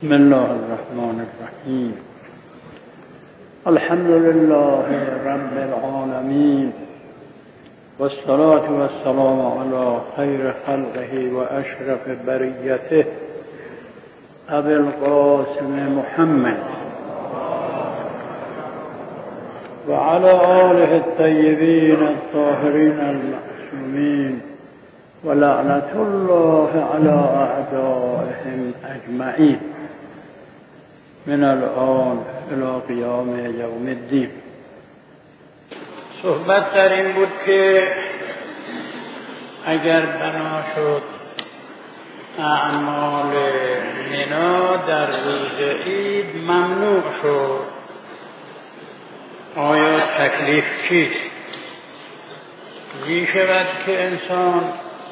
بسم الله الرحمن الرحیم. الحمد لله رب العالمین والصلاة والسلام علی خیر خلقه و اشرف بریته ابی القاسم محمد و علی آله الطیبین الطاهرین المعصومین و لعنت الله علی اعدائهم اجمعین من الان الی قیام یوم الدین. صحبت در این بود که اگر بنا شد اعمال منا در روز عید ممنوع شد، آیا تکلیف چیست؟ می شود که انسان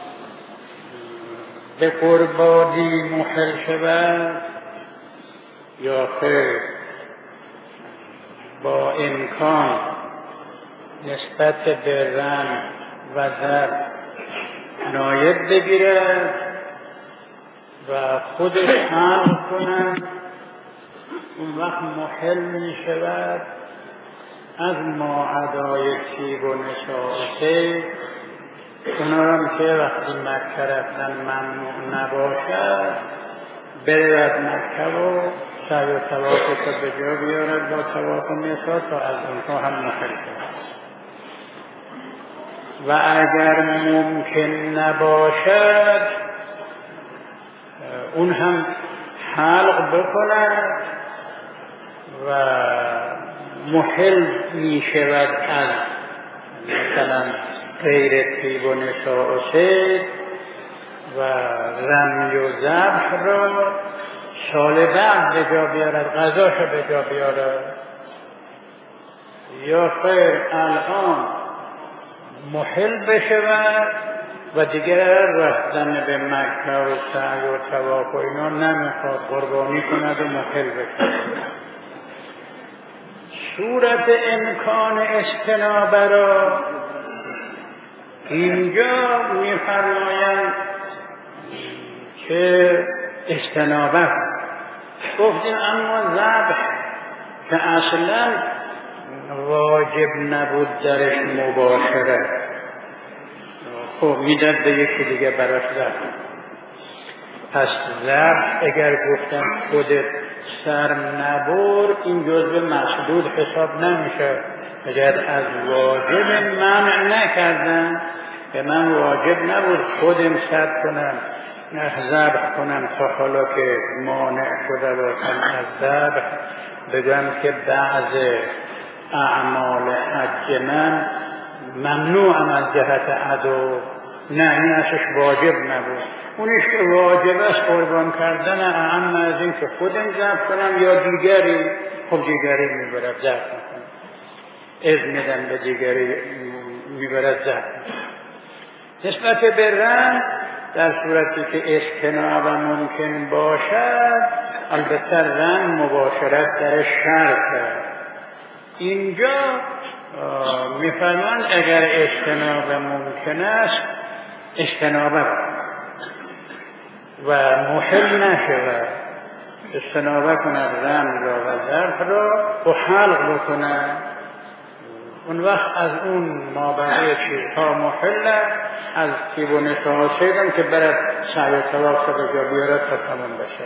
به قربانی محل شود یا خیر با امکان نسبت به رم و ضرب نایب بگیرد و خودش حل کند، اون وقت محل می شود از ماعدای تیب و نشاعته. اونا هم که وقتی مکه رفتن ممنوع نباشد برود مکه و سعی و طوافش رو به جا بیارد با طواف نسا تا از اونها هم محل شود. و اگر ممکن نباشد اون هم حلق بکند و محل می شود از مثلا غیر طیب و نساء و صید و رمی و ذبح را سال بعد به جا بیارد، غذاش به جا بیارد، یا خیر الان محل بشود و دیگر رفتن به مکه و سعی و طواف و اینا نمیخواد، قربانی کند و محل بشود. صورت امکان اجتنابه را اینجا میفرمایند که اجتنابه گفتیم، اما ذبح که اصلا واجب نبود درش مباشرت، خب میداد به یکی دیگه براش ذبح. پس ذبح اگر گفتم خودت سر نبر این جزء مسدود حساب نمیشه. اگر از واجب منع نکردن که من واجب نبود خودم سر کنم ذبح کنم تا حالا که مانع شده باشم از ذبح، بگم که بعض اعمال حج من ممنوعم از جهت عدو، نه این ازش واجب نبود. اونیش که واجب است قربان کردن اعم از این که خودم ذبح کنم یا دیگری، خب دیگری میبرد ذبح کنم، اذن میدن به دیگری میبرد ذبح. نسبت به رم در صورتی که اجتناب ممکن باشد، البته رم مباشرت در شرط. اینجا میفرمان اگر اجتناب ممکن است اجتنابه و محل نشود، اجتنابه کند رم را و ذبح را و حلق بکند، اون وقت از اون مابقی چیزها محل از طیب و نساء و صید که برد سعی و طواف به جا بیارد تا تمام بشه.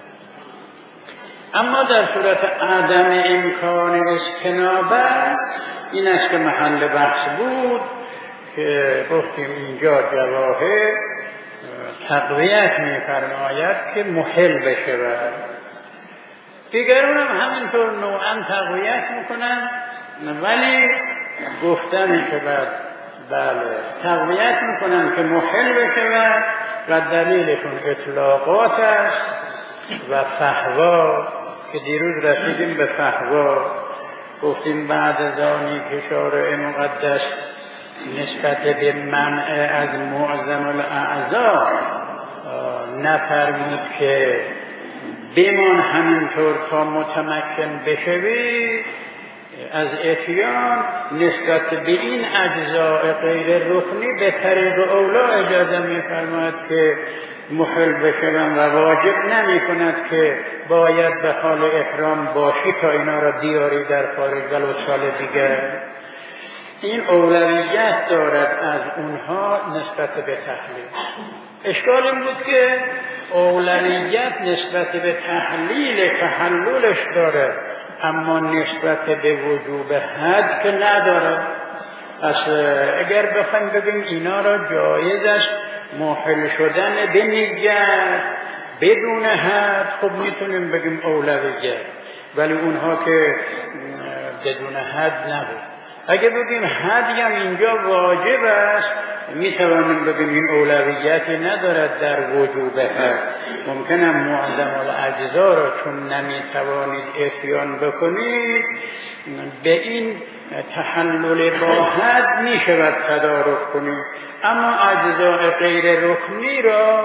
اما در صورت عدم امکان اجتنابه این است که محل بحث بود که گفتیم اینجا جواهر تقویت می‌فرماید که محل بشود، دیگرون هم همینطور نوعا تقویت میکنن، ولی گفتن که بله تقویت میکنن که محل بشود و دلیلشون اطلاقات است و فحوا که دیروز رسیدیم به فحوا، گفتیم بعد از آنی که شارع مقدس نسبت به منع از معظم الاعضاء نفرمود که بمان همینطور تا متمکن بشوی، از اتیان نسبت به این اجزاء غیر رکنی به طریق اولا اجازه می‌فرماید که محل بشوند و واجب نمی کند که باید به حال احرام باشی تا اینا را بیاری در خارج ولو سال دیگر. این اولویت دارد از اونها نسبت به تحلیل. اشکال این بود که اولویت نسبت به تحلیل تحللش داره اما نسبت به وجوب حد که نداره. پس اگر بخوایم بگیم اینا را جایز است محل شدن به نیت بدون حد، خب میتونیم بگیم اولویت، ولی اونها که بدون حد نبود. اگه بگیم حدی هم اینجا واجب است میتوانیم بگیم این اولویتی ندارد در وجوب حد. ممکنه معظم الاجزا را چون نمیتوانید اتیان بکنید به این تحلل با حد میشود تدارک کنید، اما اجزاء غیر رکنی را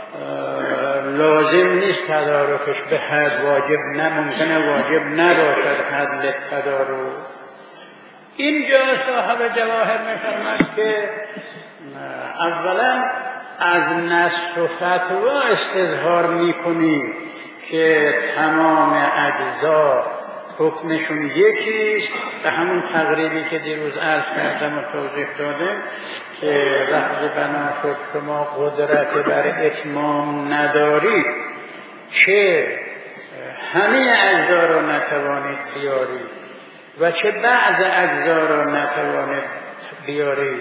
لازم نیست تدارکش به حد واجب ممکنه واجب نباشد حد تدارک. اینجا صاحب جواهر می‌فرماید که اولا از نص و فتوا استظهار می‌کنیم که تمام اجزا حکمشون یکیست، به همون تقریبی که دیروز عرض کردم و توضیح دادم که وقتی بنا شد شما قدرت بر اتمام ندارید چه همه اجزا را نتوانید بیارید و چه بعض اجزا را نتوانید بیارید،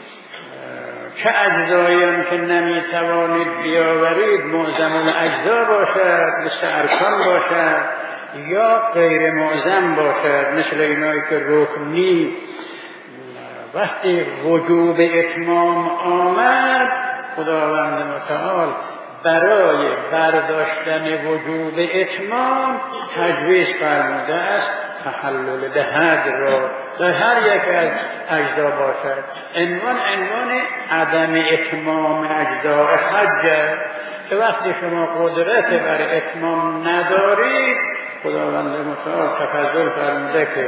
چه اجزایی هم که نمیتوانید بیاورید معظم الاجزا باشد مثل ارکان باشد یا غیر معظم باشد مثل اینایی که رکنی. وقتی وجوب اتمام آمد خداوند متعال برای برداشتن وجوب اتمام تجویز فرموده است تحلل به حد را در هر یک از اجزا باشد. عنوان عدم اتمام اجزا حج که وقتی شما قدرت بر اتمام ندارید خداوند متعال تفضل فرموده که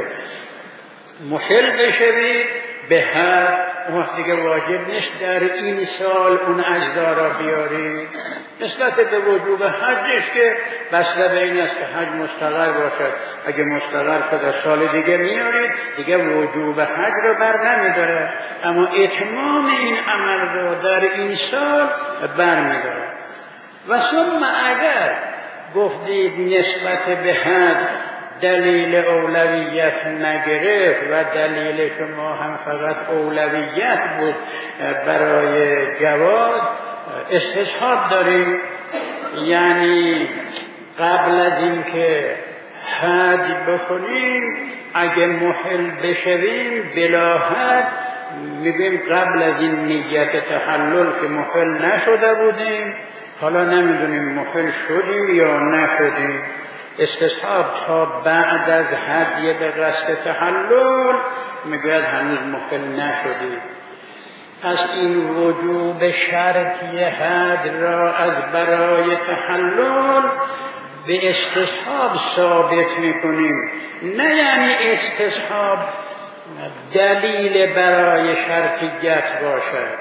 محل بشوید به حد. وقتی که واجب نیست در این سال اون اجزا را بیارید. نسبت به وجوب حجش که بسته به این است که حج مستقر باشد، اگه مستقر شده سال دیگه میارید دیگه وجوب حج رو بر نمیداره، اما اتمام این عمل رو در این سال بر میداره. و ثم اگر گفتید نسبت به حد دلیل اولویت نگرفت و دلیل شما هم فقط اولویت بود برای جواز، استصحاب داریم، یعنی قبل از اینکه حج بکنیم اگه محل بشویم بلا حج میگیم قبل از این نیت تحلل که محل نشده بودیم حالا نمیدونیم محل شدیم یا نشدیم، استصحاب تا بعد از هدیه به قصد تحلل میگوید هنوز محل نشدیم. پس این وجوب شرطی حد را از برای تحلل به استصحاب ثابت میکنیم، نه یعنی استصحاب دلیل برای شرطیت باشد.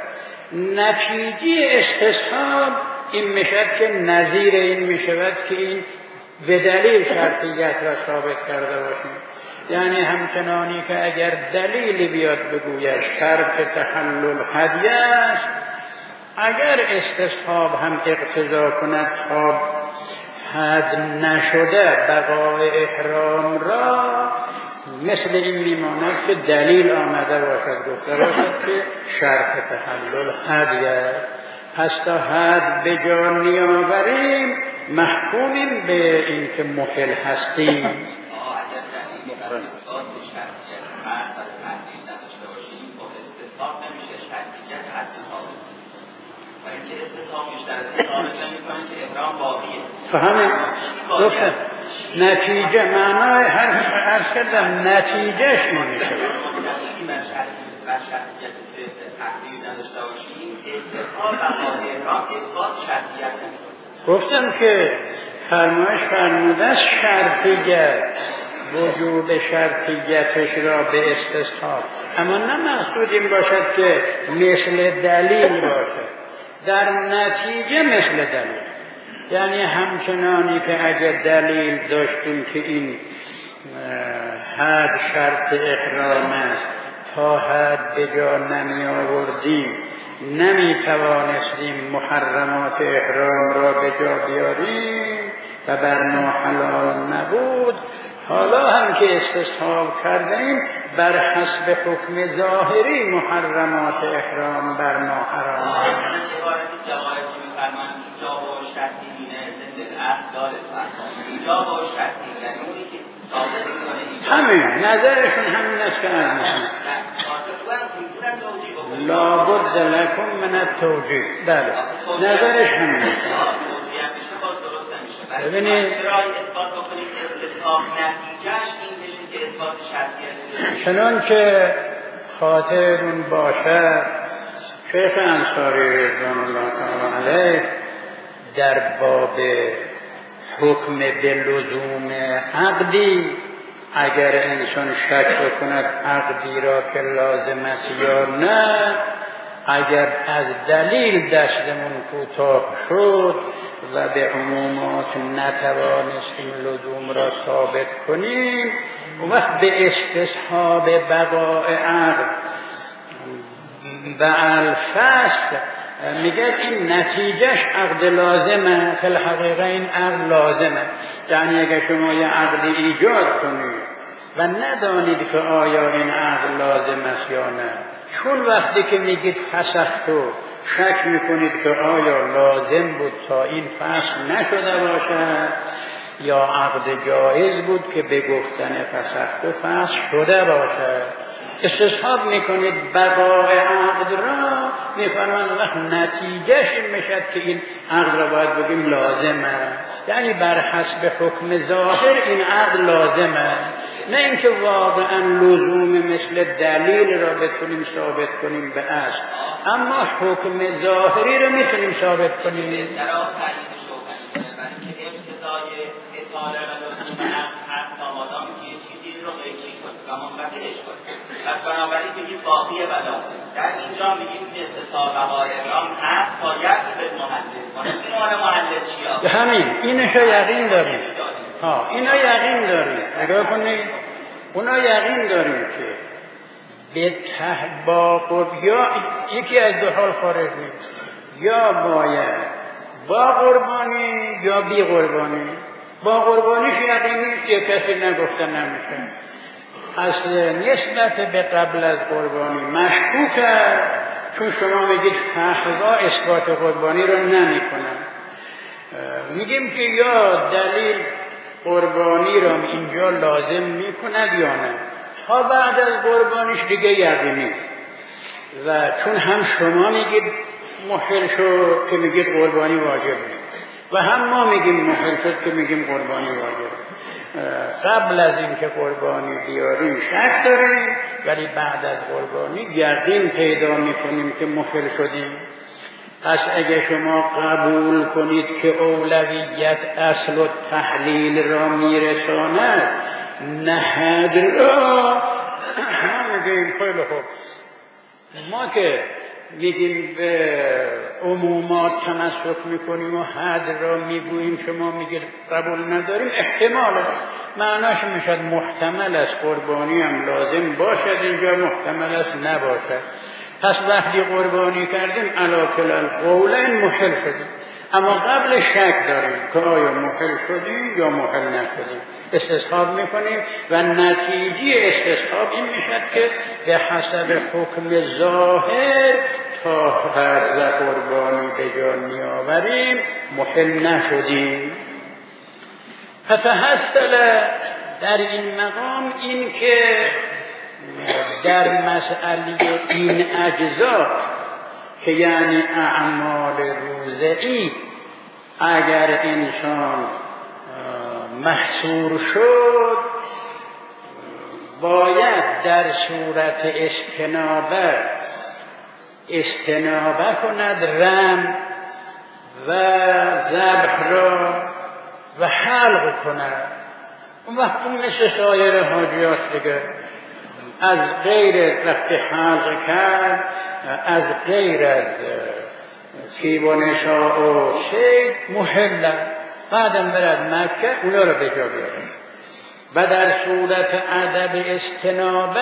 نتیجه استصحاب این میشد که نظیر این میشود که این به دلیل شرطیت را ثابت کرده باشیم. یعنی همچنانی که اگر دلیلی بیاد بگوید شرط تحلل هدیه است، اگر استصحاب هم اقتضا کند تا حد نشده بقای احرام را، مثل این میماند که دلیل آمده باشد گفته باشد که شرط تحلل هدیه است. پس تا حد به جا نیاوریم محکومیم به این که محل هستیم. فهمه گفتم نتیجه معنای هر کردم نتیجهش نمیشه. گفتم که فرمایش فرموده است شرطیت، وجوب شرطیتش را به استصحاب، اما نه مقصود این باشد که مثل دلیل باشد، در نتیجه مثل دلیل. یعنی همچنانی که اگر دلیل داشتیم که این حد شرط احرام است، تا حد به جا نمی آوردیم نمی توانستیم محرمات احرام را به جا بیاریم و بر ما حلال نبود، حالا هم که استصحاب کردیم بر حسب حکم ظاهری محرمات احرام بر ما حرام است. همین نظرشون همین است که لابد لکم من التوجیه. بله نظرش همین است. ببینید چنان که خاطرون باشد شیخ انصاری رضوان الله تعالی علیه در باب حکم به لزوم عقدی، اگر انسان شک بکند عقدی را که لازم است یا نه، اگر از دلیل دستمون کوتاه شد و به عمومات نتوانستیم لزوم را ثابت کنیم، اون وقت به استصحاب بقاء عقد و الفسق میگه این نتیجهش عقد لازمه. فی الحقیقه این عقد لازمه، یعنی اگر شما یه عقدی ایجاد کنید و ندانید که آیا این عقد لازم است یا نه، چون وقتی که میگید فسختو شک میکنید که آیا لازم بود تا این فسخ نشده باشد یا عقد جایز بود که به گفتن فسختو فسخ شده باشد، استصحاب میکنید بقاء عقد را، میفرماند وقت نتیجهش میشد که این عقد را باید بگیم لازمه، یعنی بر حسب حکم ظاهر این عقد لازمه، نه اینکه واقعا لزوم مثل دلیل را بتونیم ثابت کنیم به اصل، اما حکم ظاهری را میتونیم ثابت کنیم. پس بنابراین بگید باقی بلا در اینجا میگیم که استصحاب بقای احرام هست باید به محلل محلل چیا؟ همین اینشو یقین داریم. اینا یقین داریم. نگاه کنید اونا یقین داریم که به با یا یکی از دو حال خارج نیست، یا باید با قربانی یا بی قربانی. با قربانیش یقین نیست، یه کسی نگفته نمیشه، اصل نسبت به قبل از قربانی مشکوکه، چون شما میگید فقها اثبات قربانی رو نمی کنن. میگیم که یا دلیل قربانی رو اینجا لازم میکند یا نه، تا بعد از قربانیش دیگه یقینی، و چون هم شما میگید محل شد که میگید قربانی واجب نیست و هم ما میگیم محل شد که میگیم قربانی واجب. قبل از اینکه قربانی بیاریم شک داریم، ولی بعد از قربانی یقین پیدا میکنیم که محل شدیم. پس اگه شما قبول کنید که اولویت اصل و تحلیل را میرساند، نهد را میگیم خیلی خوب. ما که میگیم به عمومات تمسک میکنیم و حد را میگوییم، شما میگید قبول نداریم، احتماله معناش میشد محتمل است قربانی هم لازم باشد اینجا، محتمل است نباشد. پس وقتی قربانی کردیم علی کل القولین محل شدیم، اما قبل شک داریم که آیا محل شدیم یا محل نشدیم، استصحاب میکنیم و نتیجه استصحاب این میشد که به حسب حکم ظاهر تا فرض قربانی به جا میآوریم محل نشدیم. فتحصل در این مقام این که در مسئله این اجزا که یعنی اعمال روزه‌ای اگر انسان محصور شد باید در صورت استنابه کند رم و ذبح را و حلق کند اون وقت اون مثل سایر حاجیات دیگه از غیر وقتی حلق کرد از غیر از تیب و نساء و شید محل بعدم برد مکه اونا رو به جا بیاره و در صورت ادب استنابه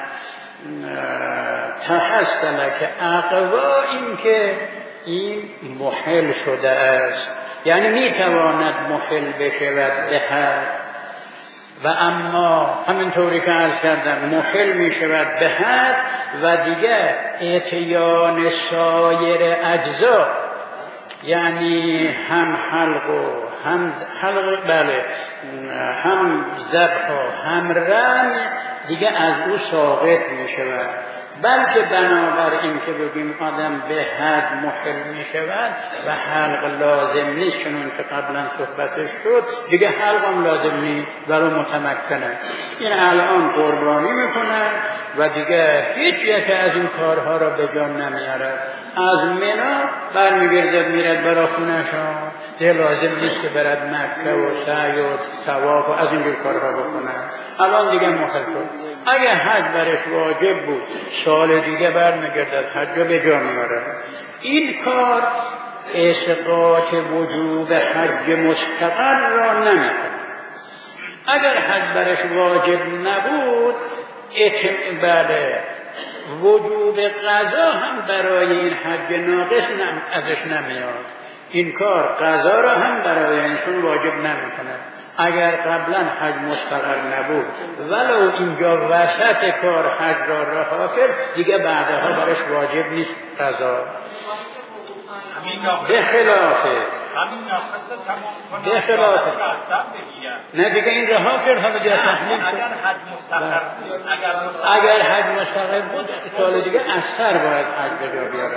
تحصل که اقوا این که این محل شده است یعنی میتواند محل بشود به حد و اما همینطوری که عرض کردم محل میشود به حد و دیگه اتیان سایر اجزا یعنی هم حلق و هم حلق بله هم ذبح و هم رمی دیگه از او ساقط میشود بلکه بنابراین که بگیم آدم به حد محل میشود و حلق لازم نیست چنون که قبلا صحبتش شد دیگه حلق هم لازم نیست ولو متمکنه این الان قربانی میکنه و دیگه هیچ یک از این کارها را به جان نمیارد از منا برمیگردد میرد برای خونه‌شان دیگه لازم نیست که برد مکه و سعی و طواف و از اینجور کارها بکنه الان دیگه محل شد اگه حج برش واجب بود سال دیگه برمیگردد حج به جا میاره این کار اسقاط وجوب حج مستقر را نمیکنه اگر حج برش واجب نبود بله وجوب قضا هم برای این حج ناقص ازش نمیاد این کار قضا را هم برای انسان واجب نمیکنه اگر قبلا حج مستقر نبود ولو اینجا وسط کار حج را رها کرد دیگه بعدها برش واجب نیست قضا به خلافه نه دیگه این رها کرد حالا جا تحلیل اگر حج مستقر بود سال دیگه از سر باید حج به جا بیاره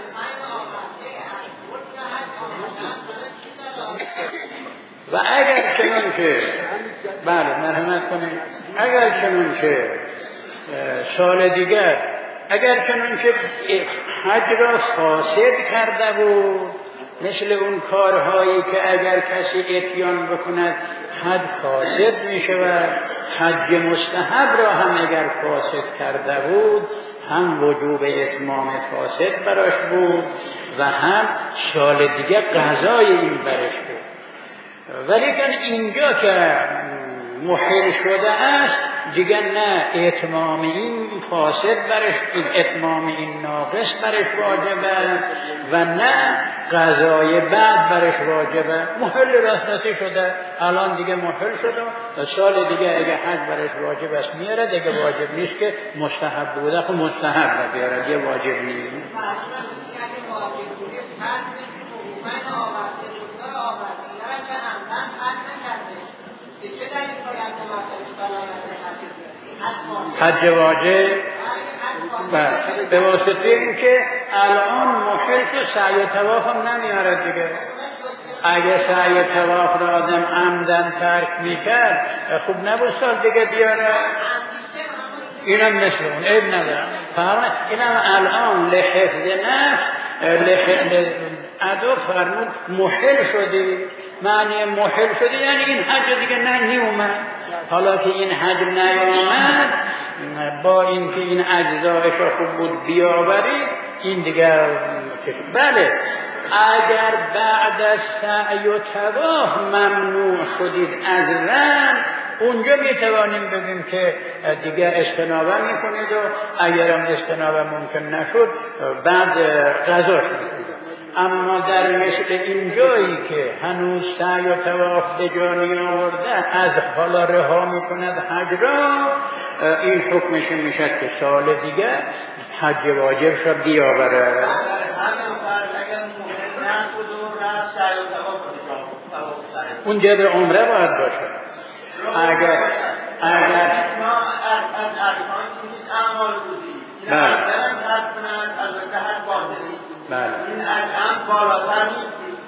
و اگر چنون که بله مرحمت کنید اگر چنون که سال دیگر اگر چنون که حج را فاسد کرده بود مثل اون کارهایی که اگر کسی اتیان بکند حج فاسد می شود حج مستحب را هم اگر فاسد کرده بود هم وجوب اتمام فاسد براش بود و هم سال دیگه قضای این برش بود ولیکن اینجا که محل شده است دیگه نه اتمام این فاسد برش اتمام این ناقص برش واجبه و نه قضای بعد برش واجبه محل رسمتی شده الان دیگه محل شده و سال دیگه اگه حج برش واجب است میاره دیگه واجب نیست که مستحب بوده خب مستحب را بیاره دیگه واجب نیست حج واجب به واسطه این که الان محل شد سعی طواف هم نمیاره دیگه اگه سعی طواف را آدم عمدن ترک میکرد خوب نبود سال دیگه بیاره اینم مثل اون عیب ندارم اینم الان لحفظ نفس ادو فرمود محل شدی معنی محل شدی یعنی این حج دیگه نیومد حالا که این حج نیومد با اینکه این اجزایش خوب بود بیاوری این دیگه بله اگر بعد از سعی و طواف ممنوع شدید از رم اونجا میتوانیم بگیم که دیگه استنابه میکنید و اگرم استنابه ممکن نشد بعد قضاش میکنید اما در مثل این جایی که هنوز سعی و طواف به جا نیاورده از حالا رها میکند حج را این حکمش میشد که سال دیگه حج واجب شد بیاوره اون جبر عمره باید باشه اگر بله این هم بالاتر نیستی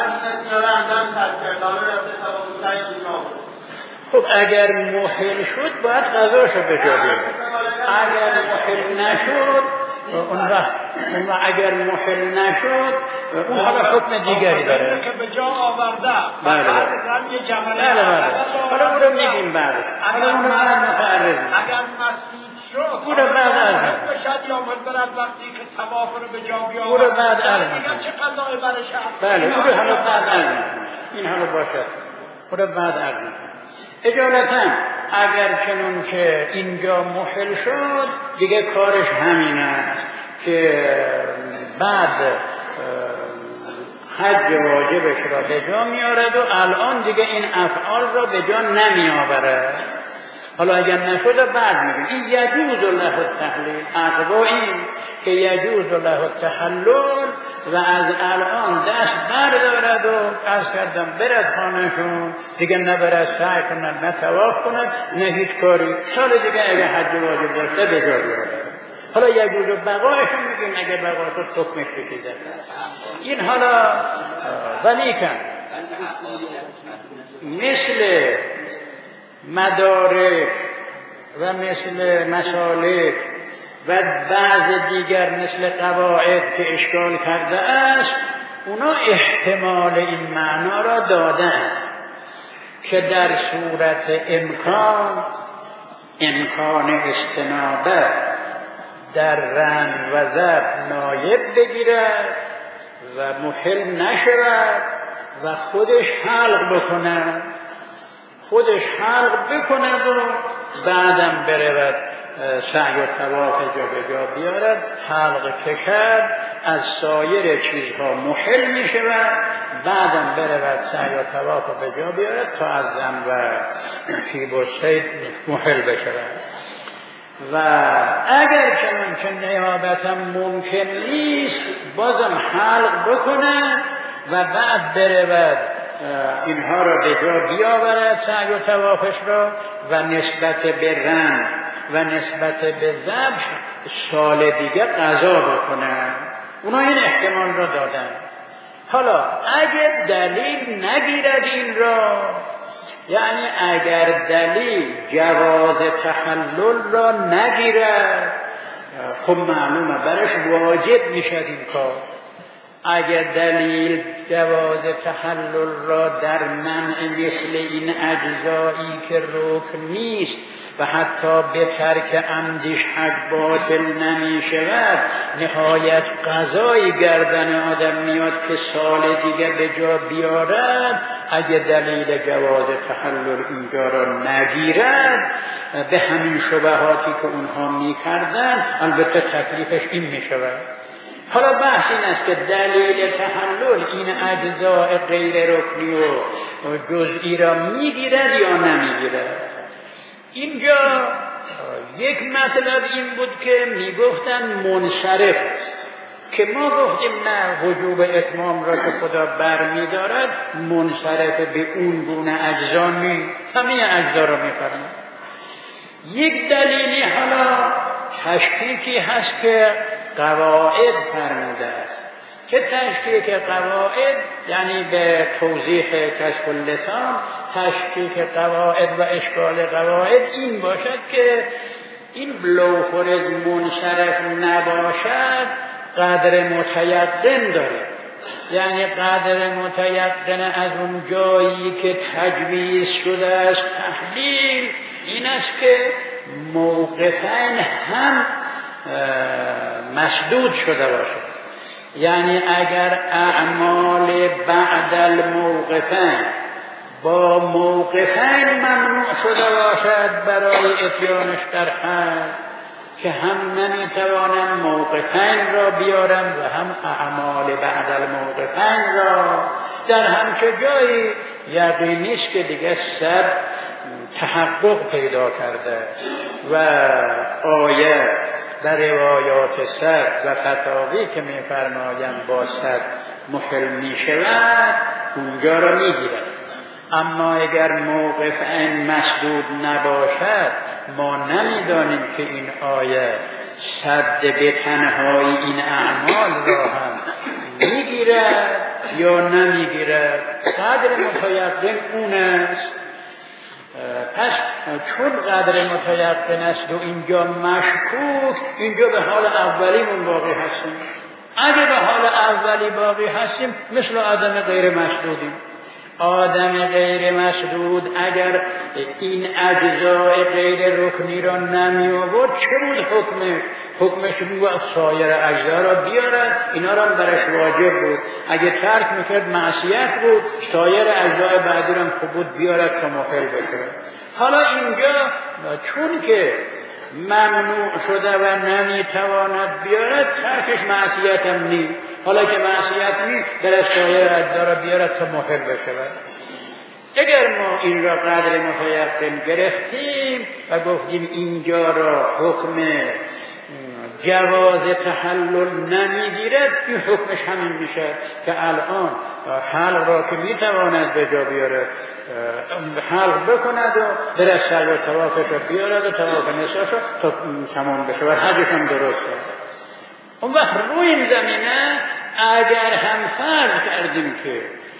خب اگر محل شد باید قضاشو به جا بیاره اگر محل نشد اون وقت اگر محل نشد اون حالا حکم دیگری داره که به جا آورده بله یه جمله حالا اون رو میگیم بعد. حالا اون رو بعد متعرض میگیم. اگر مسدود شد او رو بعد عرض بشد یا برد وقتی که طواف رو به جا بیاورد او رو بعد عرض میگیم. چه قضای برش هست؟ بله او رو حالا بعد عرض میگیم. این حالا باشد. او رو بعد عرض میگیم. اجالتا اگر چنون که اینجا محل شد دیگه کارش همین است که بعد حج واجبش را به جا میارد و الان دیگه این افعال را به جا نمیآورد. حالا اگر نشد بعد میگیم این یجوز له التحلیل، عقبا این که یجوز له التحلل و از الان دست بردارد و عرض کردم برد خانهشون، دیگه نبرد سعی کند، نه طواف کند، نه هیچ کاری. سال دیگه اگه حج واجب داشته به جا بیارد. حالا یجوز و بقایشون میگیم اگه بقا تو حکمش بکیده. این حالا ولیکن مثل مدارک و مثل مسالک و بعض دیگر مثل قواعد که اشکال کرده است اونا احتمال این معنا را دادن که در صورت امکان استنابه در رن و ضرب نایب بگیرد و محل نشود و خودش حلق بکند و بعدم برود سعی و طواف جا به جا بیارد. حلق کشد از سایر چیزها محل می شود، بعدم برود سعی و طواف به جا بیارد تا از زن و فیب و صید محل بشود. و اگر چنان که نیابتا ممکن نیست بازم حلق بکند و بعد برود اینها را به جا بیاورد سعی و طوافش را و نسبت به رن و نسبت به ذبح سال دیگه قضا بکنند. اونا این احتمال را دادن. حالا اگر دلیل نگیرد این را، یعنی اگر دلیل جواز تحلل را نگیرد، خب معلومه برش واجب میشد این کار. اگر دلیل جواز تحلل را در منع مثل این اجزایی که رکن نیست و حتی به ترک عمدش حج باطل نمی شود، نهایت قضای گردن آدم میاد که سال دیگه به جا بیارد، اگر دلیل جواز تحلل اینجا را نگیرد به همین شبهاتی که اونها میکردن، البته تکلیفش این میشود. حالا بحث این است که دلیل تحلل این اجزاء غیر رکنی و جزئی را میگیرد یا نمیگیرد. اینجا یک مطلب این بود که میگفتن منصرف است، که ما گفتیم نه، وجوب اتمام را که خدا برمیدارد منصرف به اون گونه اجزا نیست، همه اجزا را میفرماید. یک دلیلی حالا تشکیکی هست که قواعد فرموده است، که تشکیک قواعد یعنی به توضیح کشف اللسان تشکیک قواعد و اشکال قواعد این باشد که این بلوفرز منصرف نباشد قدر متیقن داره. یعنی قدر متیقن از اون جایی که تجویز شده است تحلیل این است که موقفین هم مسدود شده باشد. یعنی اگر اعمال بعد الموقفین با موقفین ممنوع شده باشد برای اتیانش در حج، که هم نمیتوانم موقفین را بیارم و هم اعمال بعد الموقفین را، در همچه جایی یقینی است که دیگه صد تحقق پیدا کرده و آیه در روایات صد و فتاوی که می‌فرمایند با صد محل می‌شود اونجا را می‌گیرد. اما اگر موقف این مسدود نباشد ما نمی‌دانیم که این آیه صد به تنهایی این اعمال را هم می‌گیرد یا نمی‌گیرد. قدر متیقن اون است. پس چون قدر متیقن است و اینجا مشکوک، اینجا به حال اولیمون باقی هستیم. اگه به حال اولی باقی هستیم مثل آدم غیر مشدودیم. آدم غیر مسدود اگر این اجزای غیر رکنی را نمی آورد چه بود حکمش بود سایر اجزا را بیارد، اینا را برش واجب بود. اگه ترک میکرد معصیت بود، سایر اجزای بعدی را خوب بود بیارد تا مخل بشه. حالا اینجا چون که ممنوع شده و نمیتواند بیارد، ترکش معصیت هم نیست. حالا که معصیت نیست در سایر اجزا را بیارد تا مخل بشه. اگر ما این را قدر متیقن گرفتیم و گفتیم اینجا را حکم جواز تحلل نمیگیرد، این حکمش همین میشه که الان حلق را که میتواند به جا بیارد حلق بکند و بره سعی و طوافش را بیارد و طواف نساش را تا تمام بشه و حجش هم درست است. اون وقت روی این زمینه اگر هم فرض کردیم که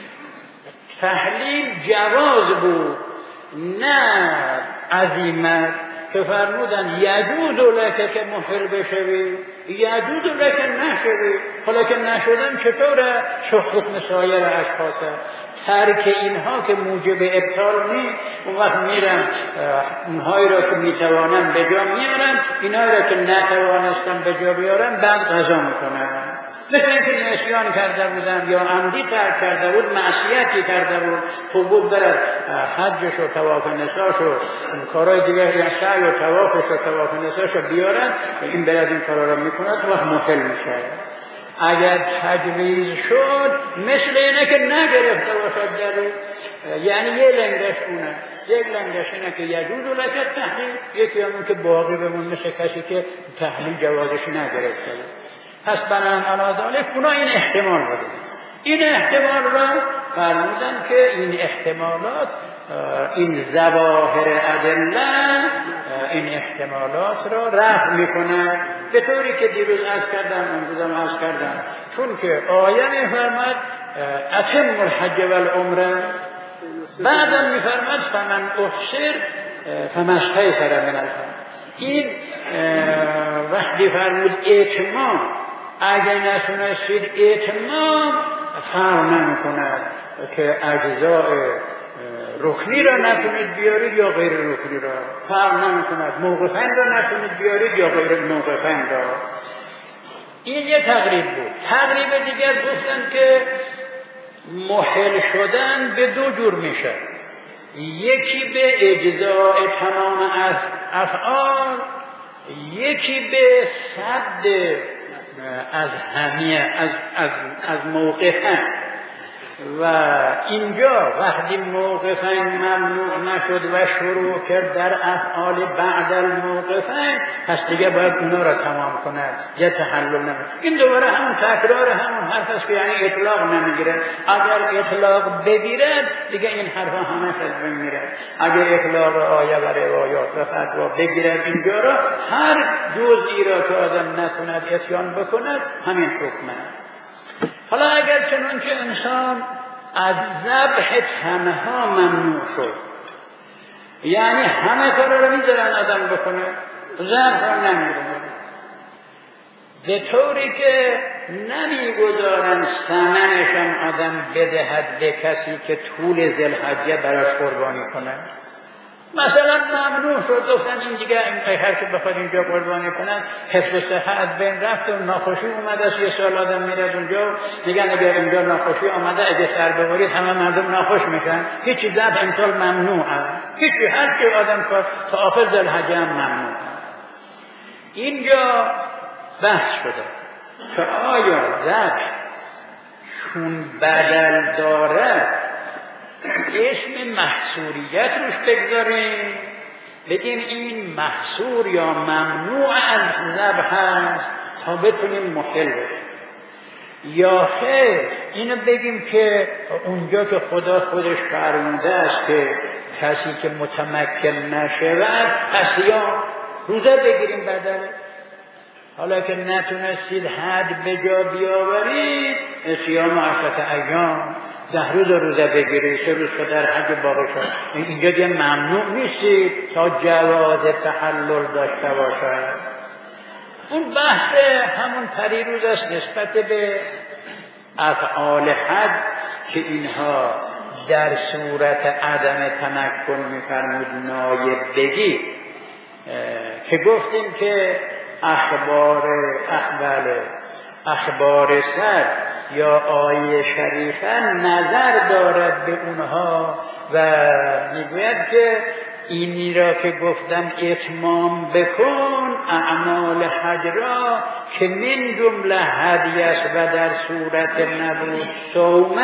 تحلیل جواز بود نه عزیمت، که فرمودن یجوز لک که محل بشوی، یجوز لک نشوی. حالا که نشدن چطوره؟ چه حکم سایر اشخاصه. ترک اینها که موجب ابطال نیست، اون وقت میرن اونهایی را که میتوانن به جا میارن، اینهایی را که نتوانستن به جا بیارن بعد قضا میکنن. مثل اینکه نسیان کرده بودن یا عمدی ترک کرده بود، معصیتی کرده بود، بود برد حجش و طواف نساش و کارهای دیگر یا سعی و طوافش و طواف نساش رو بیارن، این برد این کارا را میکند و مخل میشه. اگر تجویز شد مثل اینه که نگرفته باشد جلو، یعنی یه لنگش اونه، یک لنگش اینه که یجوز لک تحلیل، یکی همون که باقی بمون مثل کسی که تحلیل جوازش نگرفته. پس بنان علی ذالک اونا این احتمال رو دید. این احتمال را فرمودن که این احتمالات، این ظواهر ادله این احتمالات را رفع میکنند، به طوری که دیروز عرض کردم امروزم عرض کردم، چون که آیه میفرماد اتم الحج والعمره، بعدم میفرماد فمن احصر فما استیسر من الهدی. این وقتی فرمود اتمام، اگر نتونستید اتمام فرق نمی کند که اجزای رکنی را نتونید بیارید یا غیر رکنی را، فرق نمی کند موقفین را نتونید بیارید یا غیر موقفین را. این یه تقریب بود. تقریب دیگر گفتن که محل شدن به دو جور میشه، یکی به اجزاء تمام از افعال، یکی به صد از همه از موقفن. و اینجا وقتی موقفین ممنوع نشد و شروع کرد در افعال بعد الموقفین، پس دیگه باید اونا را تمام کند، یه تحلل نمید. این دوباره همون تکرار همون حرف است که یعنی اطلاق نمیگیره. اگر اطلاق بگیرد دیگه این حرفا همه از بین میره. اگر اطلاق آیه و روایات و فتوا بگیرد اینجا را، هر جزئی را که آدم نکند اتیان بکند همین حکمه. حالا اگر چنانچه انسان از ذبح تنها ممنوع شد، یعنی همه کارا رو میذارن آدم بکنه، ذبح را نمیذارن، به طوری که نمیگذارن ثمنشم آدم بدهد به کسی که طول ذوالحجه براش قربانی کنه. مثلا ممنوع شد، گفتن این دیگه هر که بخواد اینجا قربانی کنن حفظ صحت بین رفت و ناخوشی اومده است، یه سال آدم میره اونجا میگن اگر اینجا ناخوشی آمده اگه سر ببرید همه مردم ناخوش میشن، هیچی ذبح امسال ممنوعه، هیچی، هر که آدم تا آخر ذوالحجه هم ممنوعه. اینجا بحث شده که آیا ذبح چون بدل داره اسم محصوریت روش بگذاریم، بگیم این محصور یا ممنوع از ذبح هست تا بتونیم مخل بشیم، یا خیر اینو بگیم که اونجا که خدا خودش فرموده است که کسی که متمکن نشود پس یا روزه بگیریم بدله. حالا که نتونستید حد به جا بیاورید صیام 10 ایام، 10 روز روزه بگیرید، 3 روز که در حج باقی شد، اینجا دیگه ممنوع نیستید تا جواز تحلل داشته باشد. اون بحث همون پریروز است نسبت به افعال حج که اینها در صورت عدم تمکن میفرمود نایب بگی که گفتیم که اخبار سر یا آیه شریفه نظر دارد به اونها و میگوید که اینی را که گفتم اتمام بکن اعمال حج را که من جمله هدی است و در صورت نبود صوم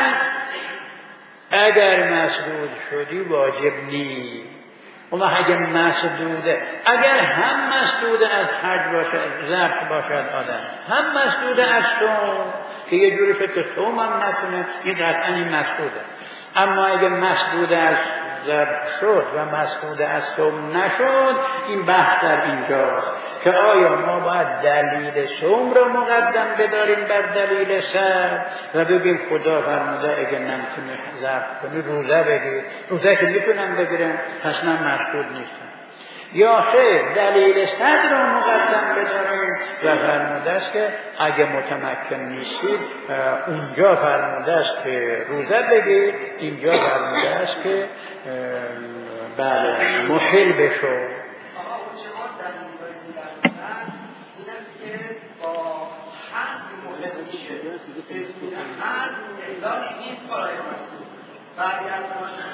اگر مسدود شدی واجب نیست. اما اگر مسدوده، اگر هم مسدوده از حج باشد، ضبط باشد آدم، هم مسدوده از صوم که یه جوری فکر صوم هم نکنه، این قطعا این مسدوده. اما اگر مسدوده از ضبط شد و مسدوده از صوم نشد، این بحث در اینجاست که آیا ما باید دلیل صوم را مقدم بداریم بر دلیل سر و بگیم خدا فرموده اگر نمیتونه ضبط کنی روزه بگیر، روزه که میتونم بگیرم پس من مسدود نیستم، یا خیر دلیل صد را مقدم بداریم و فرموده است که اگه متمکن نیستید اونجا فرموده است که روزه بگیر، اینجا فرموده است که بله محل بشو. بعضی از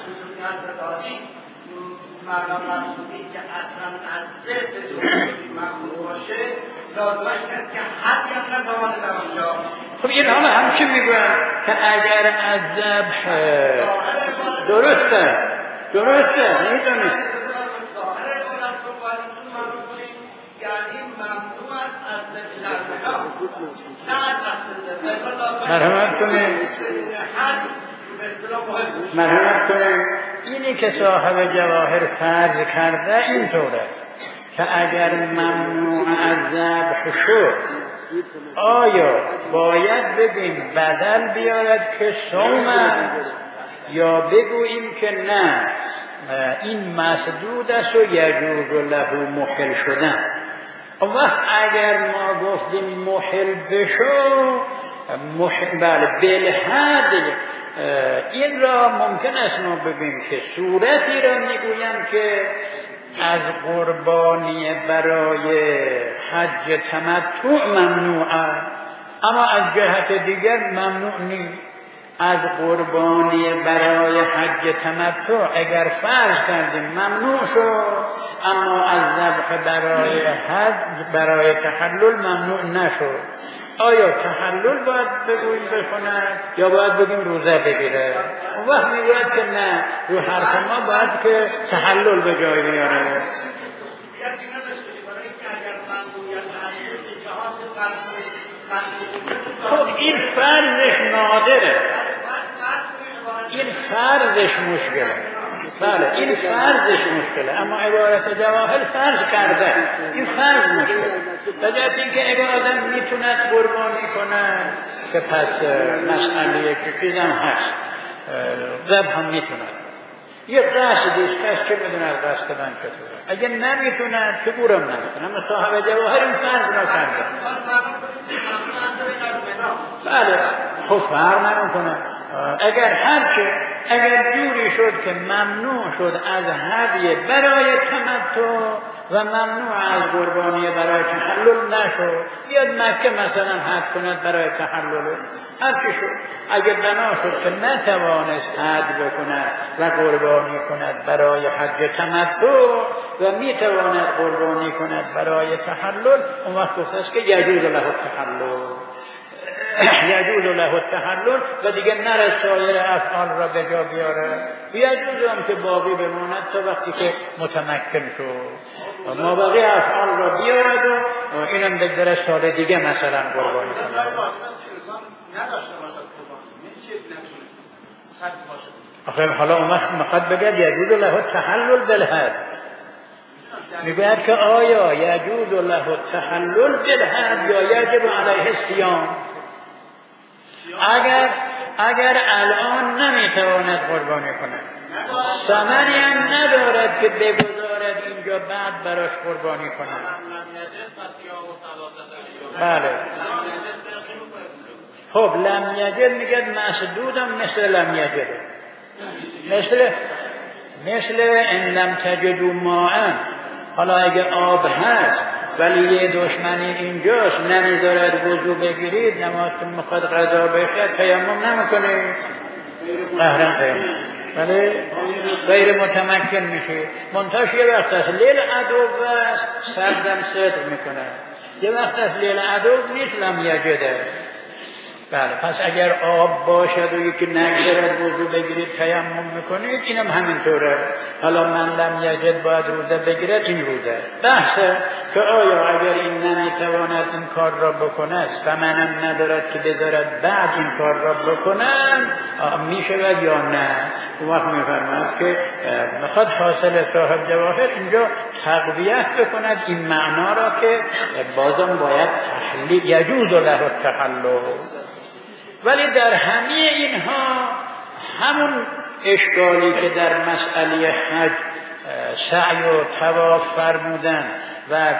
معنا مقصودی که اصلا از ذهن مقصود باشه لازمش نیست که حدی هم ندامانه در آنجا. خب این حالا همچه میگویم که اگر از ذبح درسته میدونید مرحمت کنید اینی که صاحب جواهر فرض کرده اینطوره که اگر ممنوع از ذبح شد آیا باید بگیم بدل بیارد که صوم است یا بگوییم که نه این مسدود است و یجوز له محل شدن. اون وقت اگر ما گفتیم محل بشو بله بالحد این را ممکن است ما بگیم که صورتی را میگویم که از قربانی برای حج تمتع ممنوع است، اما از جهت دیگر ممنوع نیست. از قربانی برای حج تمتع اگر فرض کردیم ممنوع شد، اما از ذبح برای حج برای تحلل ممنوع نشد. آیا تحلل باید بگوییم بخوند یا باید بگیم روزه بگیره؟ اون وقت میگوید که نه، رو حرف ما باید که تحلل به جای بیاره. خب این فرضش نادره، این فرضش مشکله. بله این فرضش مشکله، اما عبارت جواهر فرض کرده، این فرض مشکله. بجات اینکه اگر آدم میتوند قربانی کنه که پس مسئله که چیزم هست ذبح هم میتوند یه قصدیست کس چه بدون از قصد من چطوره، اگر نمیتوند که گورم نمیتونه، اما صاحب جواهر این فرض را کرده. بله خب فرق نمیکنه. اگر جوری شد که ممنوع شد از هدیه برای تمتع و ممنوع از قربانی برای تحلل نشد، بیاد مکه مثلا حج کند برای تحلل، هر چی شد. اگر بنا شد که نتوانست حج بکند و قربانی کند برای حج تمتع و میتواند قربانی کند برای تحلل، اون وقت است که یجوز له التحلل، یجوز له التحلل و دیگه نره سایر افعال را به جا بیاره. یجوز هم که باقی بماند تا وقتی که متمکن شد، ما باقی افعال را بیارد و اینم بگذاره سال دیگه مثلا قربانی کنه. آخه حالا اون وقت میخواد بگه یجوز له التحلل بالحج، میگوید که آیا یجوز له التحلل بالحج یا یجب علیه الصیام. اگر الان نمیتواند قربانی کند، ثمری هم ندارد که بگذارد اینجا بعد براش قربانی کند. بله خب لم یجد میگه مسدودم مثل لم یجد. مثل ان لم تجدوا ماء، حالا اگه آب هست ولی یه دشمنی اینجاست نمیذارد وضو بگیرید، نمازتون میخواد قضا بشه، تیمم نمیکنید، قهرن تیمم، ولی غیر متمکن میشه. منتاش یه وقت از لیل عدو سردم صدق میکنه، یه وقت از لیل عدو نیست لم یجده. بله، پس اگر آب باشد و یکی نگذارد وضو بگیرید تیمم میکنید، اینم همینطوره. حالا من لم یجد باید روزه بگیرد، این روزه. بحثه که آیا اگر این نمیتواند این کار را بکند و منم ندارد که بذارد بعد این کار را بکنم میشود یا نه؟ اون وقت میفرماید که میخواد حاصل صاحب جواهر اینجا تقویت بکند این معنا را که بازم باید تحلیل یجوز له التحلل. ولی در همه اینها همون اشکالی که در مسئله حج سعی و طواف فرمودن و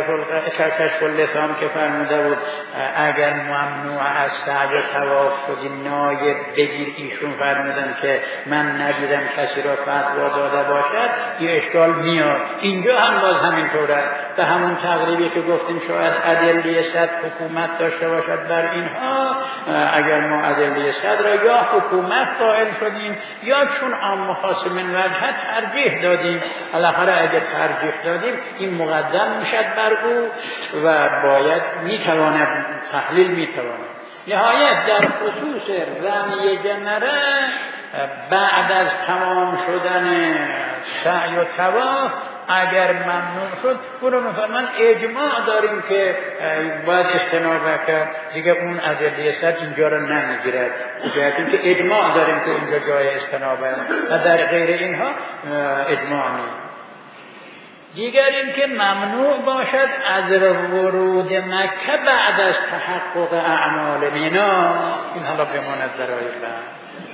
کشف اللسان که فرموده بود اگر ممنوع از سعی و طواف شدی نایب بگیر، ایشون فرمودن که من ندیدم کسی را فتوا داده باشد، یه اشکال میاد. اینجا هم باز همینطوره، به همون تقریبی که گفتیم شاید ادله صد حکومت داشته باشد بر اینها، اگر ما ادله صد را یا حکومت قائل شدیم یا چون عام خاص من وجه ترجیح دادیم، بالاخره اگر ترجیح دادیم این مقدم میشد بر او و باید میتواند تحلیل میتواند. نهایت در خصوص رمی جمره بعد از تمام شدن سعی و طواف اگر ممنوع شد، برو میفرمان اجماع داریم که باید اجتناب کرد، دیگه اون ادله صد اینجا رو نمیگیرد، جهتی که اجماع داریم که اینجا جای اجتنابه و در غیر اینها اجماع نیست. دیگر این که ممنوع باشد از ورود مکه بعد از تحقق اعمال مینا، این حالا بماند برای بعد.